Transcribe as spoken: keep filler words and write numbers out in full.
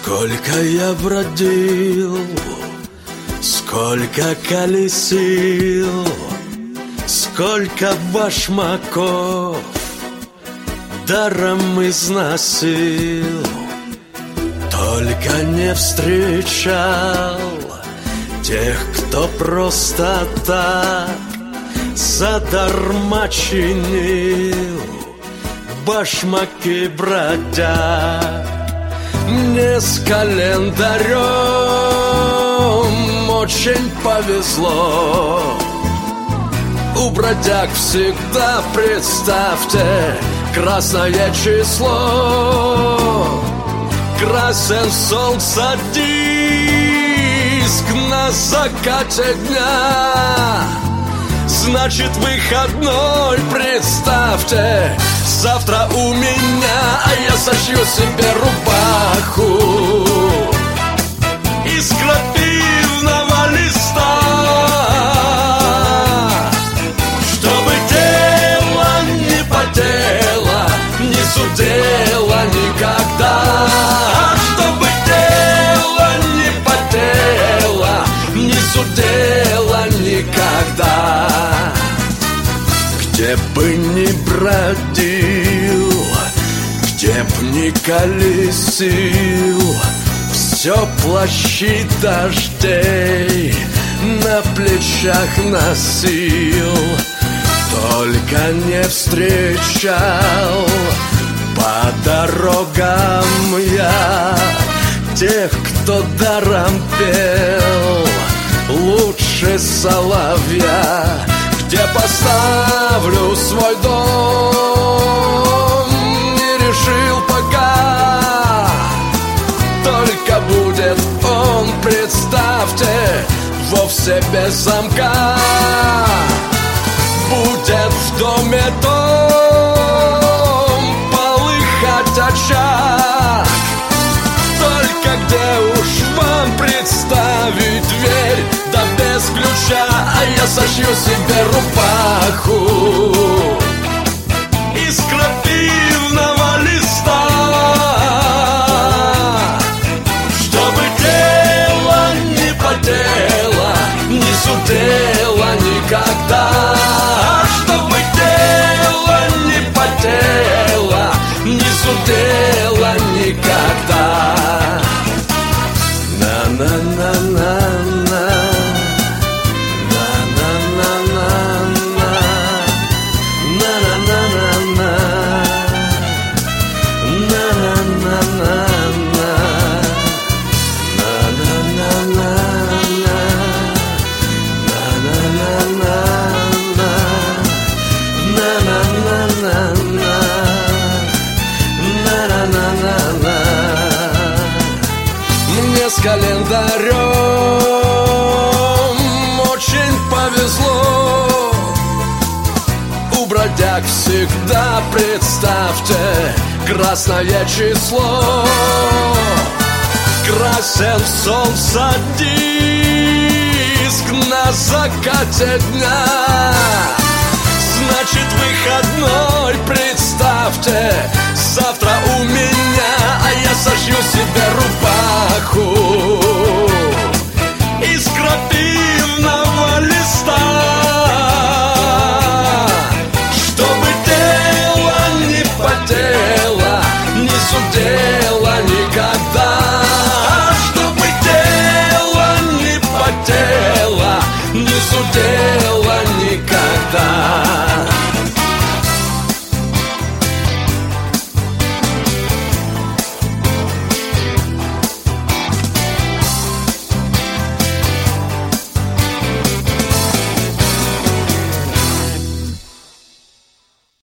Сколько я бродил, сколько колесил, сколько башмаков даром износил, только не встречал тех, кто просто так задарма чинил башмаки бродяг. Мне с календарем очень повезло. У бродяг всегда, представьте, красное число. Красен солнца диск на закате дня. Значит, выходной, представьте, завтра у меня, а я сошью себе рубаху из крапивного листа, чтобы тело не потело, не судело никогда, чтобы тело не потело, не судело никогда. Где бы ни бродил, где б ни колесил, все плащи дождей на плечах носил, только не встречал по дорогам я тех, кто даром пел лучше соловья. Где поставлю свой дом, не решил пока. Только будет он, представьте, вовсе без замка. Будет в доме дом полыхать очаг. Только где уж вам представить дверь, да без ключа, а я сошью себе рубаху из крапивного листа, чтобы тело не потело, не судело никогда, чтобы тело не потело, не судело никогда. На-на-на-на-на, на-на-на-на-на, на-на-на-на-на, на-на-на-на-на, на-на-на-на-на, на-на-на-на-на, на-на-на-на-на. Мне с календарем очень повезло. У бродяг всегда, представьте, красное число. Красен солнца диск на закате дня. Значит, выходной, представьте, завтра у меня, а я сошью себе рубаху